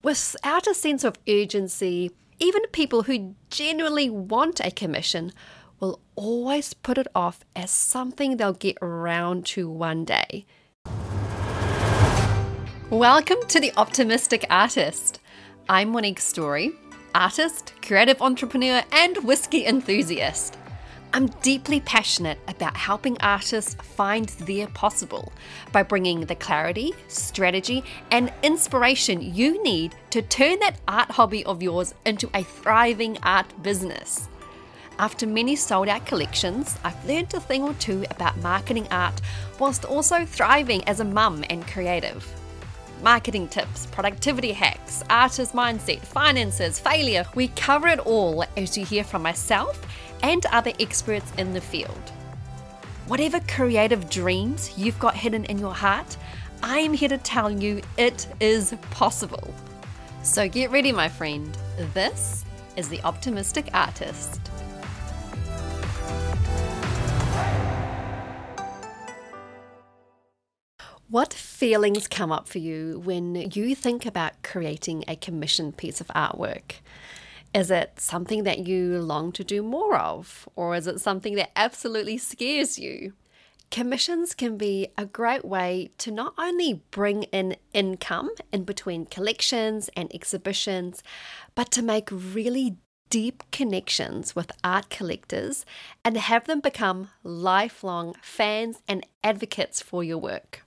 Without a sense of urgency, even people who genuinely want a commission will always put it off as something they'll get around to one day. Welcome to The Optimistic Artist. I'm Monique Story, artist, creative entrepreneur, and whiskey enthusiast. I'm deeply passionate about helping artists find their possible by bringing the clarity, strategy, and inspiration you need to turn that art hobby of yours into a thriving art business. After many sold-out collections, I've learned a thing or two about marketing art whilst also thriving as a mum and creative. Marketing tips, productivity hacks, artist mindset, finances, failure. We cover it all as you hear from myself and other experts in the field. Whatever creative dreams you've got hidden in your heart, I am here to tell you it is possible. So get ready, my friend. This is The Optimistic Artist. What feelings come up for you when you think about creating a commissioned piece of artwork? Is it something that you long to do more of, or is it something that absolutely scares you? Commissions can be a great way to not only bring in income in between collections and exhibitions, but to make really deep connections with art collectors and have them become lifelong fans and advocates for your work.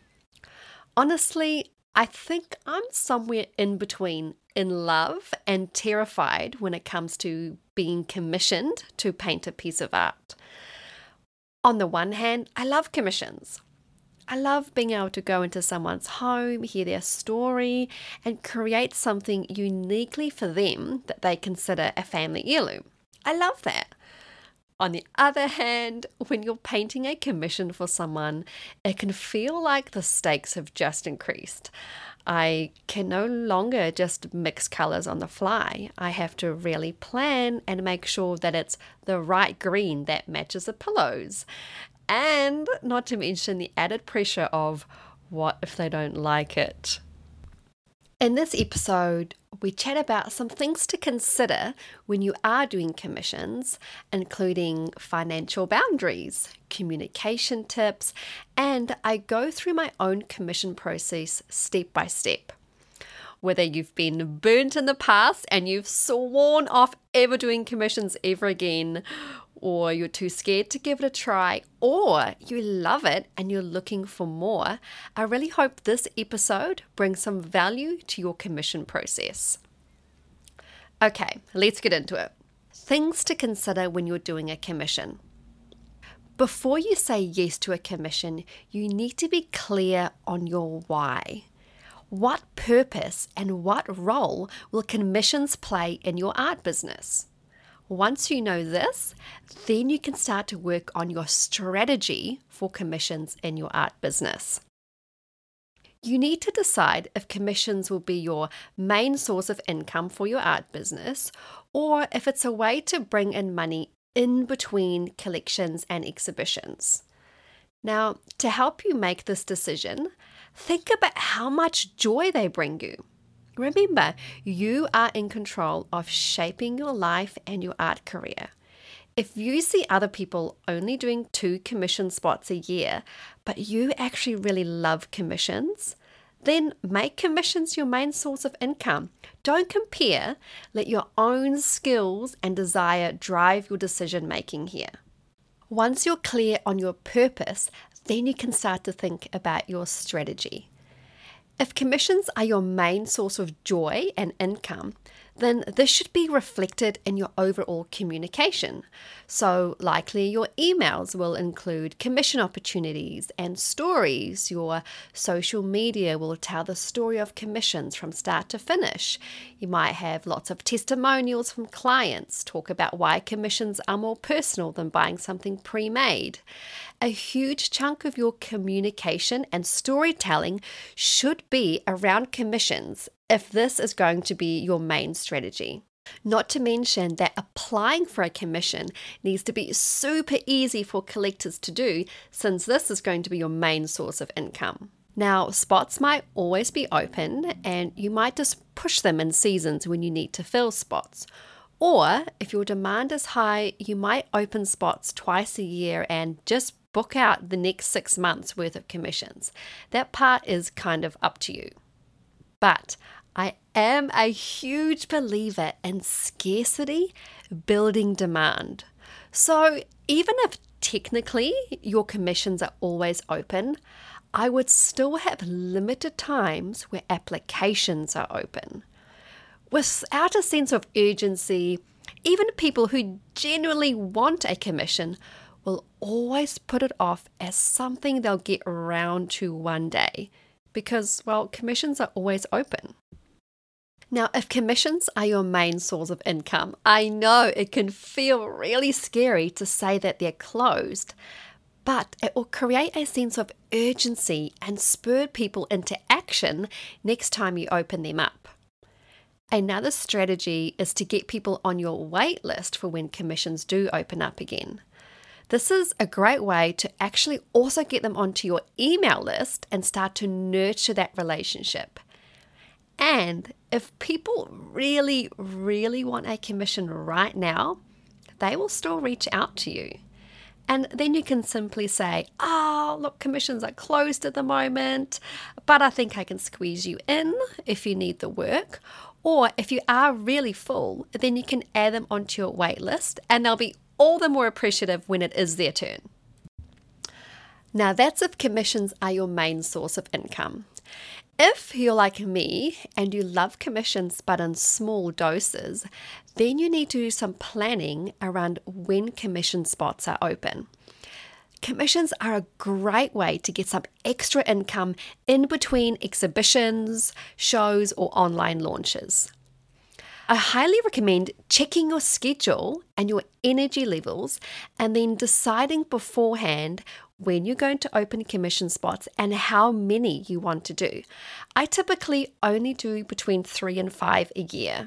Honestly, I think I'm somewhere in between in love and terrified when it comes to being commissioned to paint a piece of art. On the one hand, I love commissions. I love being able to go into someone's home, hear their story, and create something uniquely for them that they consider a family heirloom. I love that. On the other hand, when you're painting a commission for someone, it can feel like the stakes have just increased. I can no longer just mix colors on the fly. I have to really plan and make sure that it's the right green that matches the pillows. And not to mention the added pressure of what if they don't like it? In this episode, we chat about some things to consider when you are doing commissions, including financial boundaries, communication tips, and I go through my own commission process step by step. Whether you've been burnt in the past and you've sworn off ever doing commissions ever again, or you're too scared to give it a try, or you love it and you're looking for more, I really hope this episode brings some value to your commission process. Okay, let's get into it. Things to consider when you're doing a commission. Before you say yes to a commission, you need to be clear on your why. What purpose and what role will commissions play in your art business? Once you know this, then you can start to work on your strategy for commissions in your art business. You need to decide if commissions will be your main source of income for your art business, or if it's a way to bring in money in between collections and exhibitions. Now, to help you make this decision, think about how much joy they bring you. Remember, you are in control of shaping your life and your art career. If you see other people only doing 2 commission spots a year, but you actually really love commissions, then make commissions your main source of income. Don't compare. Let your own skills and desire drive your decision making here. Once you're clear on your purpose, then you can start to think about your strategy. If commissions are your main source of joy and income, then this should be reflected in your overall communication. So likely your emails will include commission opportunities and stories. Your social media will tell the story of commissions from start to finish. You might have lots of testimonials from clients, talk about why commissions are more personal than buying something pre-made. A huge chunk of your communication and storytelling should be around commissions if this is going to be your main strategy. Not to mention that applying for a commission needs to be super easy for collectors to do, since this is going to be your main source of income. Now, spots might always be open, and you might just push them in seasons when you need to fill spots. Or if your demand is high, you might open spots twice a year and just book out the next 6 months worth of commissions. That part is kind of up to you. But I am a huge believer in scarcity building demand. So even if technically your commissions are always open, I would still have limited times where applications are open. Without a sense of urgency, even people who genuinely want a commission will always put it off as something they'll get around to one day because, well, commissions are always open. Now, if commissions are your main source of income, I know it can feel really scary to say that they're closed, but it will create a sense of urgency and spur people into action next time you open them up. Another strategy is to get people on your wait list for when commissions do open up again. This is a great way to actually also get them onto your email list and start to nurture that relationship. And if people really, really want a commission right now, they will still reach out to you. And then you can simply say, oh, look, commissions are closed at the moment, but I think I can squeeze you in if you need the work. Or if you are really full, then you can add them onto your wait list and they'll be all the more appreciative when it is their turn. Now that's if commissions are your main source of income. If you're like me and you love commissions but in small doses, then you need to do some planning around when commission spots are open. Commissions are a great way to get some extra income in between exhibitions, shows, or online launches. I highly recommend checking your schedule and your energy levels and then deciding beforehand when you're going to open commission spots and how many you want to do. I typically only do between 3 and 5 a year.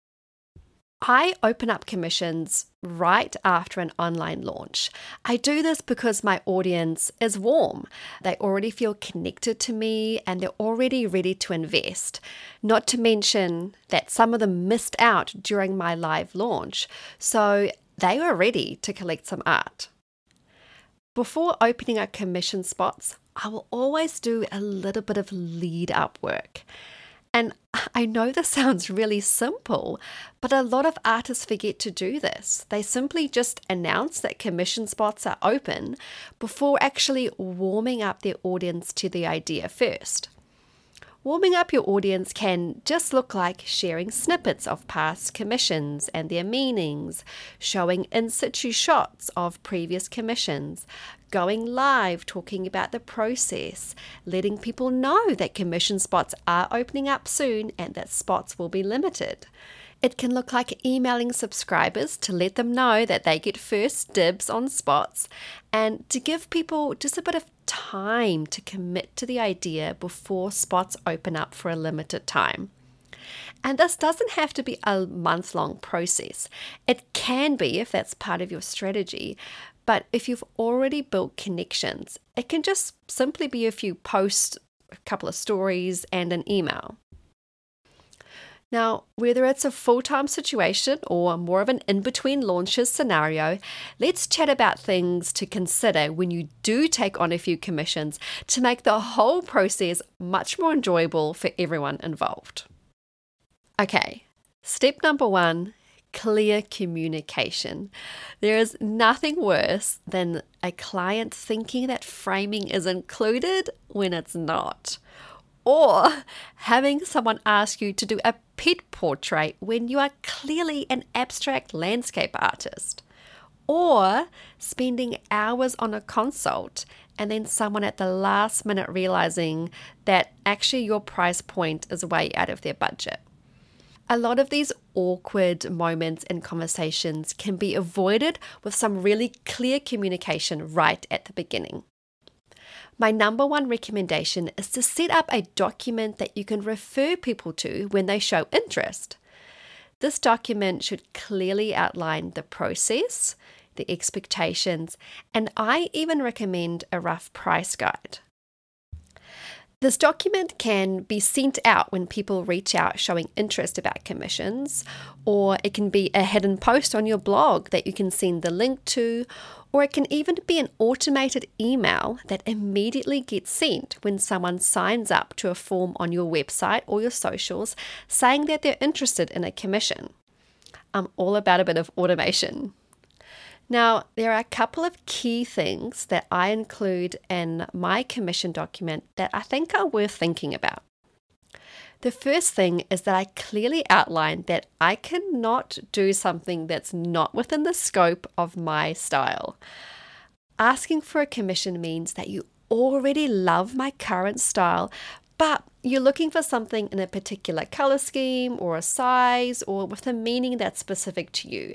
I open up commissions right after an online launch. I do this because my audience is warm. They already feel connected to me and they're already ready to invest. Not to mention that some of them missed out during my live launch, so they were ready to collect some art. Before opening up commission spots, I will always do a little bit of lead up work. And I know this sounds really simple, but a lot of artists forget to do this. They simply just announce that commission spots are open before actually warming up their audience to the idea first. Warming up your audience can just look like sharing snippets of past commissions and their meanings, showing in situ shots of previous commissions, going live talking about the process, letting people know that commission spots are opening up soon and that spots will be limited. It can look like emailing subscribers to let them know that they get first dibs on spots and to give people just a bit of time to commit to the idea before spots open up for a limited time. And this doesn't have to be a month-long process. It can be if that's part of your strategy, but if you've already built connections, it can just simply be a few posts, a couple of stories, and an email. Now, whether it's a full-time situation or more of an in-between launches scenario, let's chat about things to consider when you do take on a few commissions to make the whole process much more enjoyable for everyone involved. Okay, step number 1, clear communication. There is nothing worse than a client thinking that framing is included when it's not. Or having someone ask you to do a pet portrait when you are clearly an abstract landscape artist. Or spending hours on a consult and then someone at the last minute realizing that actually your price point is way out of their budget. A lot of these awkward moments in conversations can be avoided with some really clear communication right at the beginning. My number 1 recommendation is to set up a document that you can refer people to when they show interest. This document should clearly outline the process, the expectations, and I even recommend a rough price guide. This document can be sent out when people reach out showing interest about commissions, or it can be a hidden post on your blog that you can send the link to, or it can even be an automated email that immediately gets sent when someone signs up to a form on your website or your socials saying that they're interested in a commission. I'm all about a bit of automation. Now, there are a couple of key things that I include in my commission document that I think are worth thinking about. The first thing is that I clearly outline that I cannot do something that's not within the scope of my style. Asking for a commission means that you already love my current style, but you're looking for something in a particular color scheme or a size or with a meaning that's specific to you.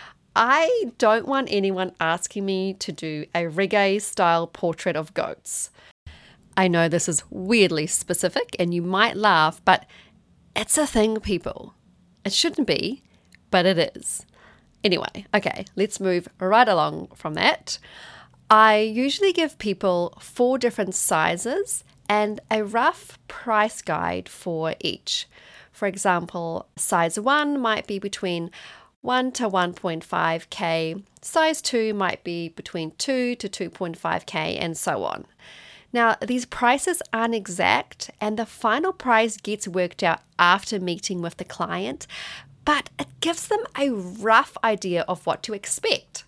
I don't want anyone asking me to do a reggae style portrait of goats. I know this is weirdly specific and you might laugh, but it's a thing, people. It shouldn't be, but it is. Anyway, okay, let's move right along from that. I usually give people 4 different sizes and a rough price guide for each. For example, size 1 might be between 1 to 1.5K, size 2 might be between 2 to 2.5K, and so on. Now, these prices aren't exact, and the final price gets worked out after meeting with the client, but it gives them a rough idea of what to expect.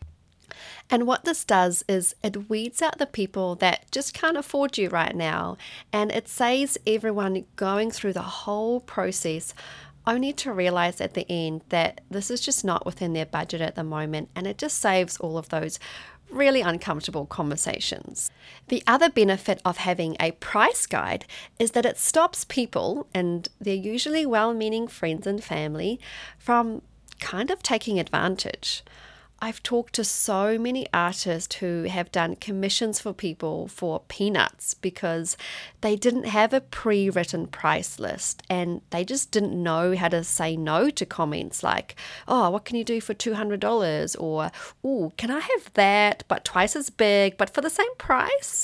And what this does is it weeds out the people that just can't afford you right now, and it saves everyone going through the whole process only to realize at the end that this is just not within their budget at the moment, and it just saves all of those really uncomfortable conversations. The other benefit of having a price guide is that it stops people, and they're usually well-meaning friends and family, from kind of taking advantage. I've talked to so many artists who have done commissions for people for peanuts because they didn't have a pre-written price list and they just didn't know how to say no to comments like, oh, what can you do for $200? Or, oh, can I have that, but twice as big, but for the same price?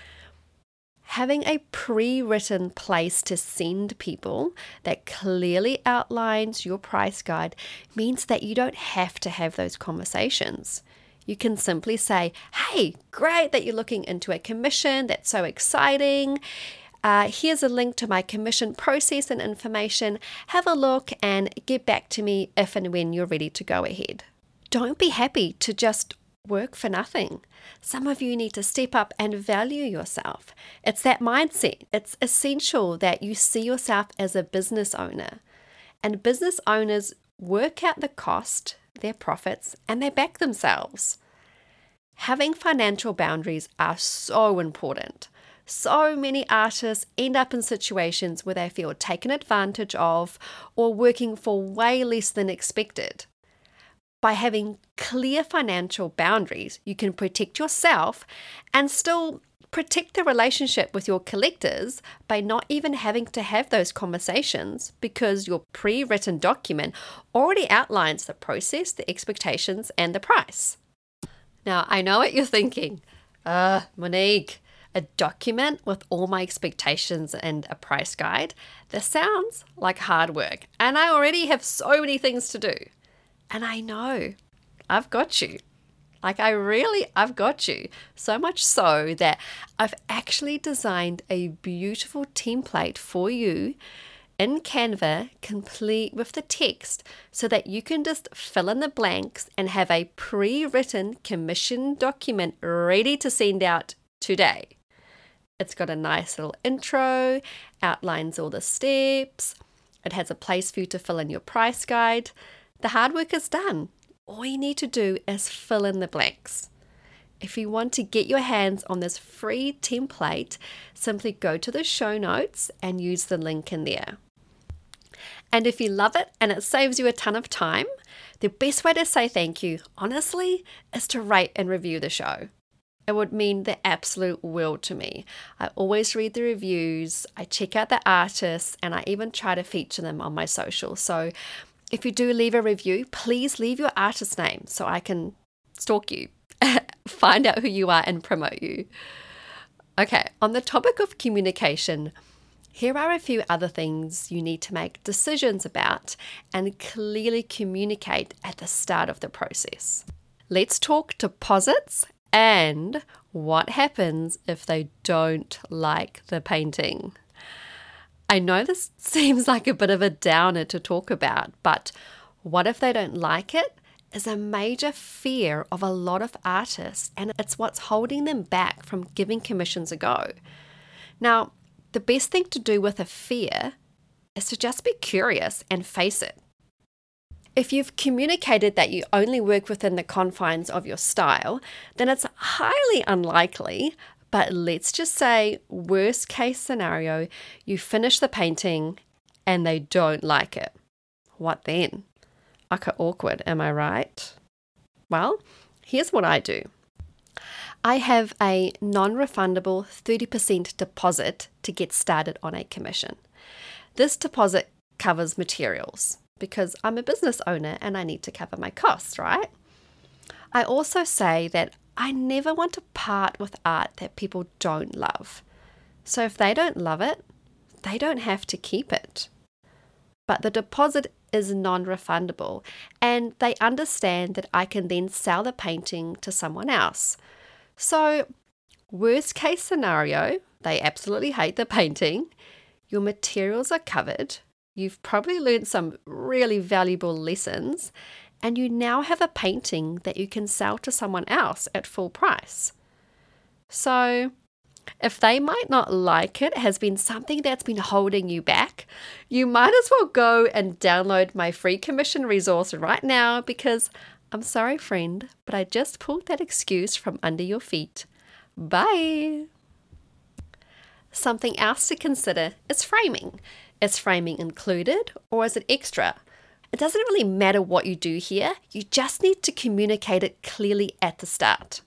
Having a pre-written place to send people that clearly outlines your price guide means that you don't have to have those conversations. You can simply say, hey, great that you're looking into a commission. That's so exciting. Here's a link to my commission process and information. Have a look and get back to me if and when you're ready to go ahead. Don't be happy to just work for nothing. Some of you need to step up and value yourself. It's that mindset. It's essential that you see yourself as a business owner. And business owners work out the cost, their profits, and they back themselves. Having financial boundaries are so important. So many artists end up in situations where they feel taken advantage of or working for way less than expected. By having clear financial boundaries, you can protect yourself and still protect the relationship with your collectors by not even having to have those conversations because your pre-written document already outlines the process, the expectations, and the price. Now, I know what you're thinking. Monique, a document with all my expectations and a price guide? This sounds like hard work, and I already have so many things to do. And I know, I've got you. I've got you. So much so that I've actually designed a beautiful template for you in Canva, complete with the text, so that you can just fill in the blanks and have a pre-written commission document ready to send out today. It's got a nice little intro, outlines all the steps. It has a place for you to fill in your price guide. The hard work is done. All you need to do is fill in the blanks. If you want to get your hands on this free template, simply go to the show notes and use the link in there. And if you love it and it saves you a ton of time, the best way to say thank you, honestly, is to rate and review the show. It would mean the absolute world to me. I always read the reviews, I check out the artists, and I even try to feature them on my social. So if you do leave a review, please leave your artist name so I can stalk you, find out who you are, and promote you. Okay, on the topic of communication, here are a few other things you need to make decisions about and clearly communicate at the start of the process. Let's talk deposits and what happens if they don't like the painting. I know this seems like a bit of a downer to talk about, but what if they don't like it is a major fear of a lot of artists, and it's what's holding them back from giving commissions a go. Now, the best thing to do with a fear is to just be curious and face it. If you've communicated that you only work within the confines of your style, then it's highly unlikely, but let's just say worst case scenario, you finish the painting and they don't like it. What then? Okay, awkward, am I right? Well, here's what I do. I have a non-refundable 30% deposit to get started on a commission. This deposit covers materials because I'm a business owner and I need to cover my costs, right? I also say that I never want to part with art that people don't love. So if they don't love it, they don't have to keep it. But the deposit is non-refundable, and they understand that I can then sell the painting to someone else. So, worst case scenario, they absolutely hate the painting, your materials are covered, you've probably learned some really valuable lessons, and you now have a painting that you can sell to someone else at full price. So, if they might not like it has been something that's been holding you back, you might as well go and download my free commission resource right now because I'm sorry, friend, but I just pulled that excuse from under your feet. Bye. Something else to consider is framing. Is framing included or is it extra? It doesn't really matter what you do here. You just need to communicate it clearly at the start.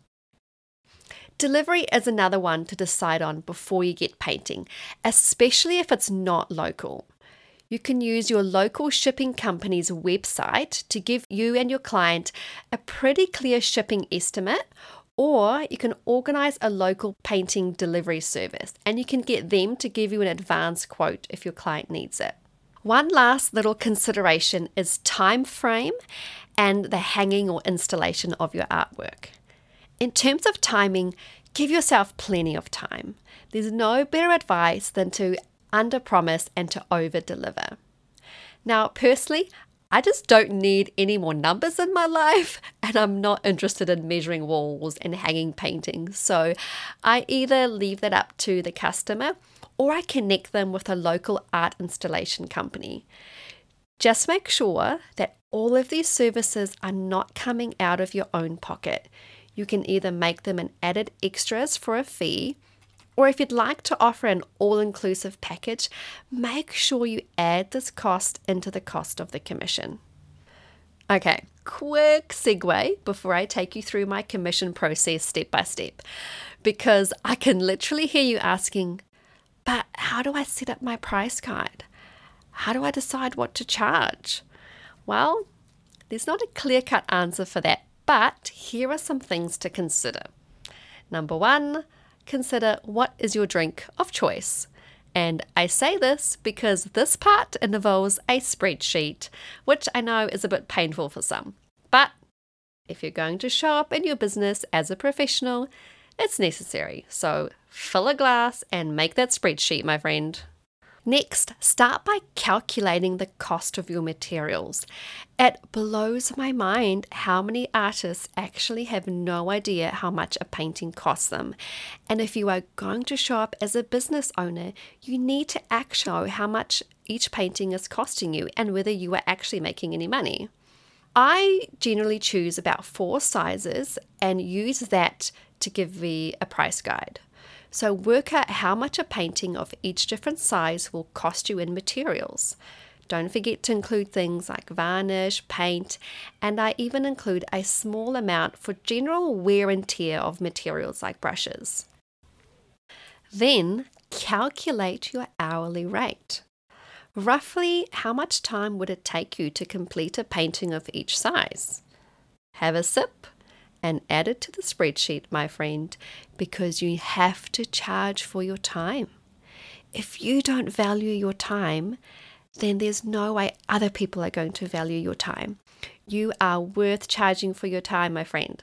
Delivery is another one to decide on before you get painting, especially if it's not local. You can use your local shipping company's website to give you and your client a pretty clear shipping estimate, or you can organize a local painting delivery service and you can get them to give you an advance quote if your client needs it. One last little consideration is time frame and the hanging or installation of your artwork. In terms of timing, give yourself plenty of time. There's no better advice than to under-promise and to over-deliver. Now, personally, I just don't need any more numbers in my life, and I'm not interested in measuring walls and hanging paintings. So I either leave that up to the customer or I connect them with a local art installation company. Just make sure that all of these services are not coming out of your own pocket. You can either make them an added extras for a fee, or if you'd like to offer an all-inclusive package, make sure you add this cost into the cost of the commission. Okay, quick segue before I take you through my commission process step by step, because I can literally hear you asking, but how do I set up my price guide? How do I decide what to charge? Well, there's not a clear-cut answer for that. But here are some things to consider. Number one, consider what is your drink of choice. And I say this because this part involves a spreadsheet, which I know is a bit painful for some. But if you're going to show up in your business as a professional, it's necessary. So fill a glass and make that spreadsheet, my friend. Next, start by calculating the cost of your materials. It blows my mind how many artists actually have no idea how much a painting costs them. And if you are going to show up as a business owner, you need to actually know how much each painting is costing you and whether you are actually making any money. I generally choose about 4 sizes and use that to give me a price guide. So work out how much a painting of each different size will cost you in materials. Don't forget to include things like varnish, paint, and I even include a small amount for general wear and tear of materials like brushes. Then calculate your hourly rate. Roughly how much time would it take you to complete a painting of each size? Have a sip and add it to the spreadsheet, my friend, because you have to charge for your time. If you don't value your time, then there's no way other people are going to value your time. You are worth charging for your time, my friend.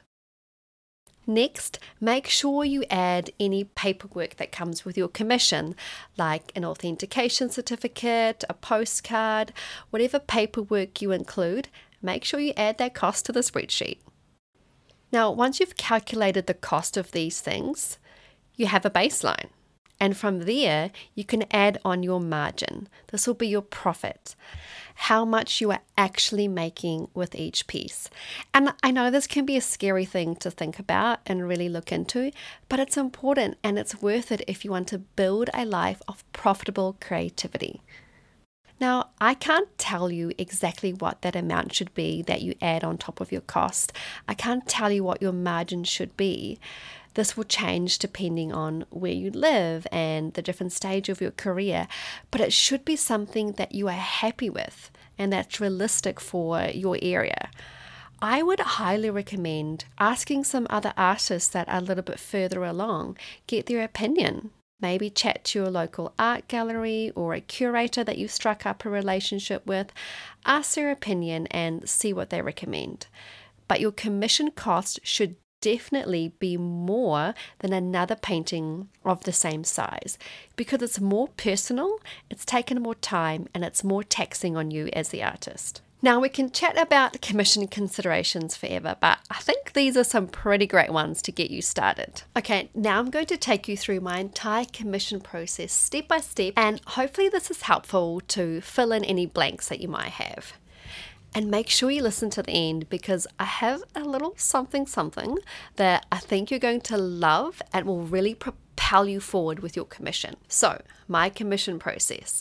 Next, make sure you add any paperwork that comes with your commission, like an authentication certificate, a postcard, whatever paperwork you include, make sure you add that cost to the spreadsheet. Now, once you've calculated the cost of these things, you have a baseline. And from there, you can add on your margin. This will be your profit, how much you are actually making with each piece. And I know this can be a scary thing to think about and really look into, but it's important and it's worth it if you want to build a life of profitable creativity. Now, I can't tell you exactly what that amount should be that you add on top of your cost. I can't tell you what your margin should be. This will change depending on where you live and the different stage of your career, but it should be something that you are happy with and that's realistic for your area. I would highly recommend asking some other artists that are a little bit further along, get their opinion. Maybe chat to your local art gallery or a curator that you've struck up a relationship with, ask their opinion and see what they recommend. But your commission cost should definitely be more than another painting of the same size because it's more personal, it's taken more time, and it's more taxing on you as the artist. Now, we can chat about commission considerations forever, but I think these are some pretty great ones to get you started. Okay, now I'm going to take you through my entire commission process step by step, and hopefully this is helpful to fill in any blanks that you might have. And make sure you listen to the end because I have a little something that I think you're going to love and will really propel you forward with your commission. So, my commission process.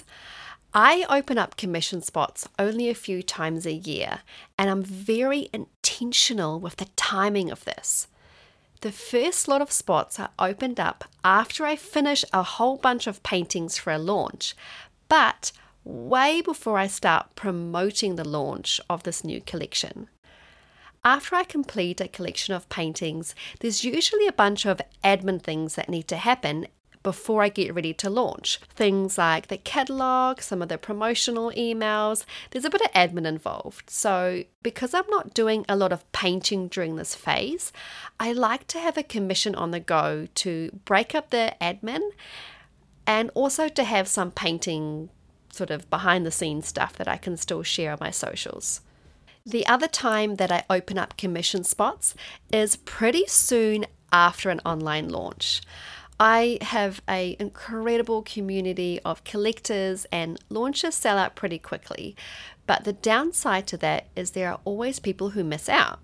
I open up commission spots only a few times a year, and I'm very intentional with the timing of this. The first lot of spots are opened up after I finish a whole bunch of paintings for a launch, but way before I start promoting the launch of this new collection. After I complete a collection of paintings, there's usually a bunch of admin things that need to happen before I get ready to launch. Things like the catalog, some of the promotional emails, there's a bit of admin involved. So because I'm not doing a lot of painting during this phase, I like to have a commission on the go to break up the admin and also to have some painting sort of behind the scenes stuff that I can still share on my socials. The other time that I open up commission spots is pretty soon after an online launch. I have an incredible community of collectors and launches sell out pretty quickly, but the downside to that is there are always people who miss out.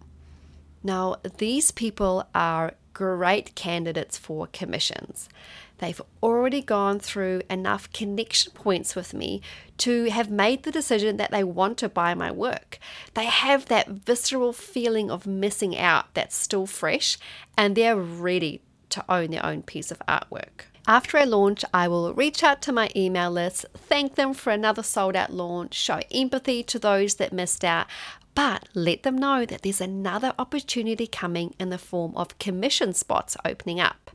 Now, these people are great candidates for commissions. They've already gone through enough connection points with me to have made the decision that they want to buy my work. They have that visceral feeling of missing out that's still fresh, and they're ready to own their own piece of artwork. After I launch, I will reach out to my email list, thank them for another sold out launch, show empathy to those that missed out, but let them know that there's another opportunity coming in the form of commission spots opening up.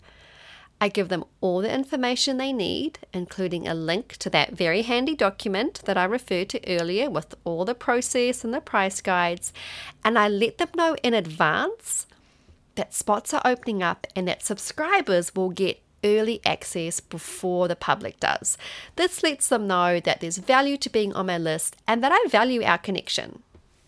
I give them all the information they need, including a link to that very handy document that I referred to earlier with all the process and the price guides, and I let them know in advance that spots are opening up and that subscribers will get early access before the public does. This lets them know that there's value to being on my list and that I value our connection.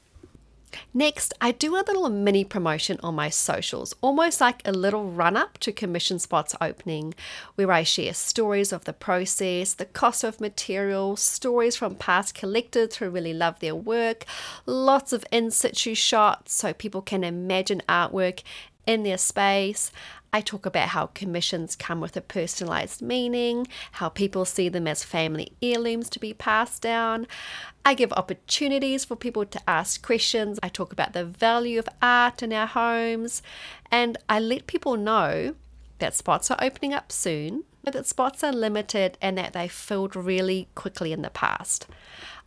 Next, I do a little mini promotion on my socials, almost like a little run-up to commission spots opening, where I share stories of the process, the cost of materials, stories from past collectors who really love their work, lots of in-situ shots so people can imagine artwork in their space. I talk about how commissions come with a personalized meaning, how people see them as family heirlooms to be passed down. I give opportunities for people to ask questions. I talk about the value of art in our homes, and I let people know that spots are opening up soon, that spots are limited, and that they filled really quickly in the past.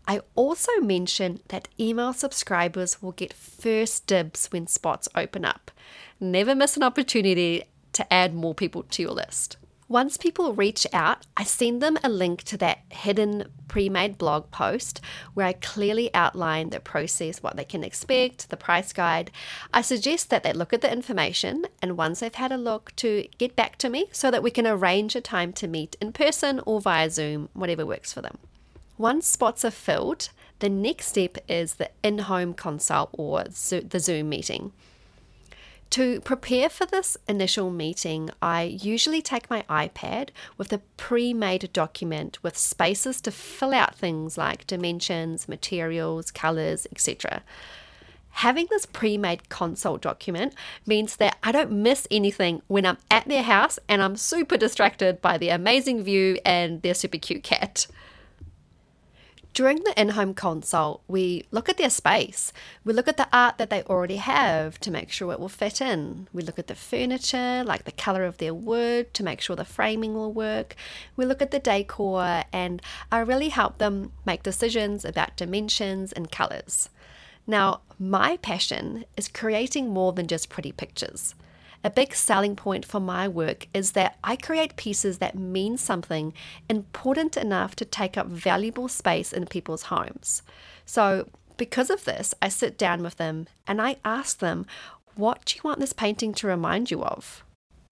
I also mention that email subscribers will get first dibs when spots open up. Never miss an opportunity to add more people to your list. Once people reach out, I send them a link to that hidden pre-made blog post where I clearly outline the process, what they can expect, the price guide. I suggest that they look at the information and once they've had a look to get back to me so that we can arrange a time to meet in person or via Zoom, whatever works for them. Once spots are filled, the next step is the in-home consult or the Zoom meeting. To prepare for this initial meeting, I usually take my iPad with a pre-made document with spaces to fill out things like dimensions, materials, colors, etc. Having this pre-made consult document means that I don't miss anything when I'm at their house and I'm super distracted by the amazing view and their super cute cat. During the in-home consult, we look at their space. We look at the art that they already have to make sure it will fit in. We look at the furniture, like the color of their wood, to make sure the framing will work. We look at the decor, and I really help them make decisions about dimensions and colors. Now, my passion is creating more than just pretty pictures. A big selling point for my work is that I create pieces that mean something important enough to take up valuable space in people's homes. So, because of this, I sit down with them and I ask them, what do you want this painting to remind you of?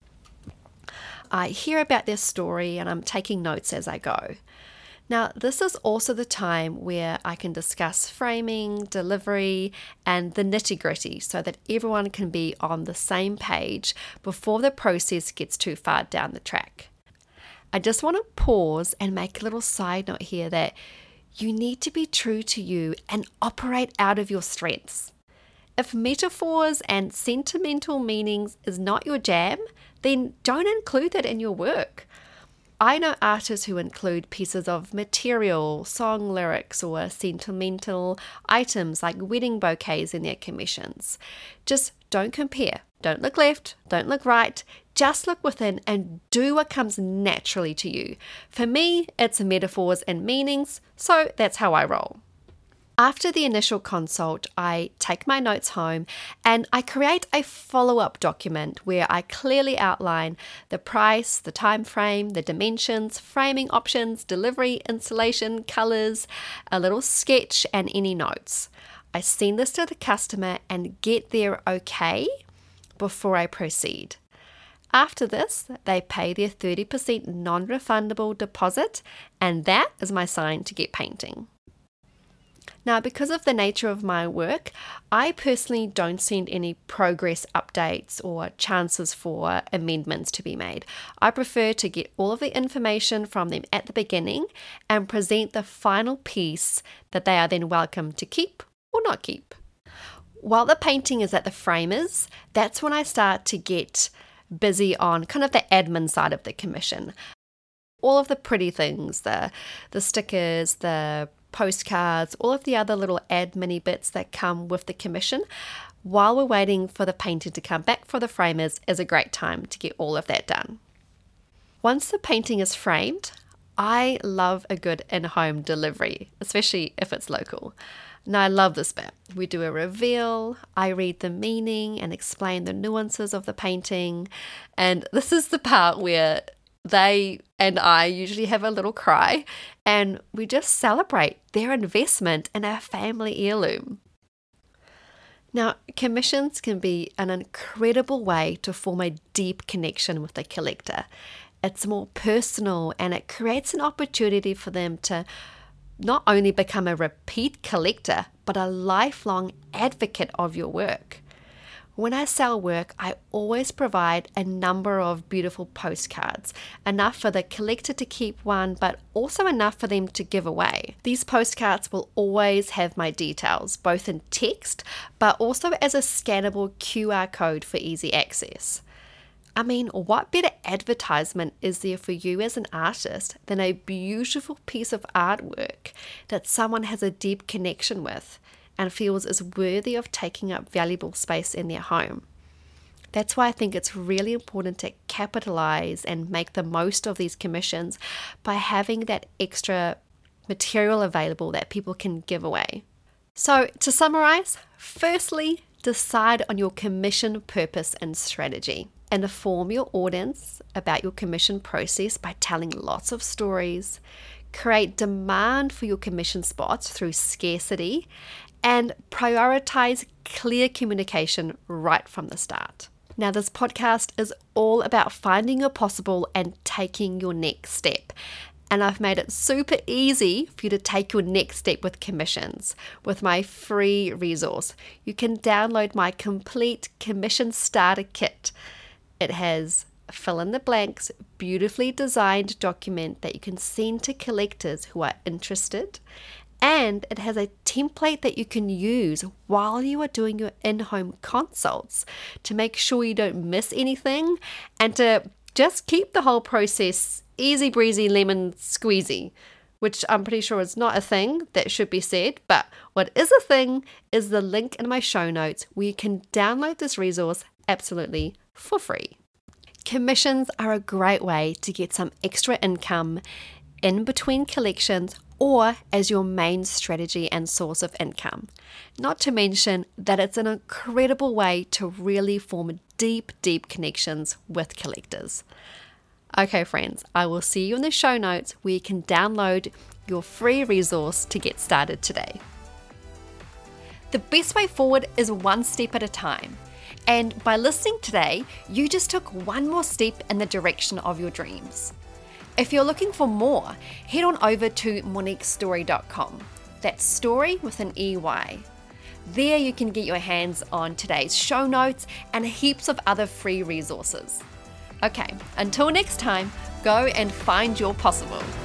I hear about their story and I'm taking notes as I go. Now, this is also the time where I can discuss framing, delivery, and the nitty-gritty so that everyone can be on the same page before the process gets too far down the track. I just want to pause and make a little side note here that you need to be true to you and operate out of your strengths. If metaphors and sentimental meanings is not your jam, then don't include that in your work. I know artists who include pieces of material, song lyrics, or sentimental items like wedding bouquets in their commissions. Just don't compare. Don't look left, don't look right. Just look within and do what comes naturally to you. For me, it's metaphors and meanings, so that's how I roll. After the initial consult, I take my notes home and I create a follow-up document where I clearly outline the price, the time frame, the dimensions, framing options, delivery, installation, colors, a little sketch, and any notes. I send this to the customer and get their okay before I proceed. After this, they pay their 30% non-refundable deposit, and that is my sign to get painting. Now, because of the nature of my work, I personally don't send any progress updates or chances for amendments to be made. I prefer to get all of the information from them at the beginning and present the final piece that they are then welcome to keep or not keep. While the painting is at the framers, that's when I start to get busy on kind of the admin side of the commission. All of the pretty things, the stickers, the postcards, all of the other little admin bits that come with the commission while we're waiting for the painting to come back for the framers is a great time to get all of that done. Once the painting is framed, I love a good in-home delivery, especially if it's local. Now I love this bit. We do a reveal, I read the meaning and explain the nuances of the painting, and this is the part where they and I usually have a little cry and we just celebrate their investment in our family heirloom. Now, commissions can be an incredible way to form a deep connection with the collector. It's more personal and it creates an opportunity for them to not only become a repeat collector, but a lifelong advocate of your work. When I sell work, I always provide a number of beautiful postcards, enough for the collector to keep one, but also enough for them to give away. These postcards will always have my details, both in text, but also as a scannable QR code for easy access. I mean, what better advertisement is there for you as an artist than a beautiful piece of artwork that someone has a deep connection with and feels is worthy of taking up valuable space in their home? That's why I think it's really important to capitalize and make the most of these commissions by having that extra material available that people can give away. So to summarize, firstly, decide on your commission purpose and strategy. Inform your audience about your commission process by telling lots of stories. Create demand for your commission spots through scarcity, and prioritize clear communication right from the start. Now, this podcast is all about finding your possible and taking your next step. And I've made it super easy for you to take your next step with commissions with my free resource. You can download my complete commission starter kit. It has fill in the blanks, beautifully designed document that you can send to collectors who are interested. And it has a template that you can use while you are doing your in-home consults to make sure you don't miss anything and to just keep the whole process easy breezy lemon squeezy, which I'm pretty sure is not a thing that should be said, but what is a thing is the link in my show notes where you can download this resource absolutely for free. Commissions are a great way to get some extra income in between collections or as your main strategy and source of income. Not to mention that it's an incredible way to really form deep connections with collectors. Okay, friends, I will see you in the show notes where you can download your free resource to get started today. The best way forward is one step at a time. And by listening today, you just took one more step in the direction of your dreams. If you're looking for more, head on over to moniquestory.com. That's story with an EY. There you can get your hands on today's show notes and heaps of other free resources. Okay, until next time, go and find your possible.